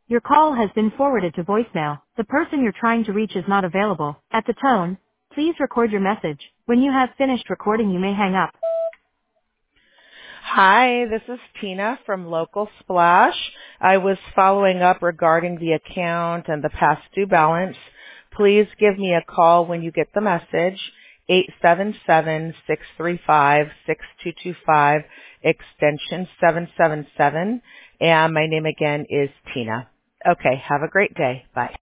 Your call has been forwarded to voicemail. The person you're trying to reach is not available. At the tone, please record your message. When you have finished recording, you may hang up. Hi, this is Tina from Local Splash. I was following up regarding the account and the past due balance. Please give me a call when you get the message, 877-635-6225, extension 777, and my name again is Tina. Okay, have a great day. Bye.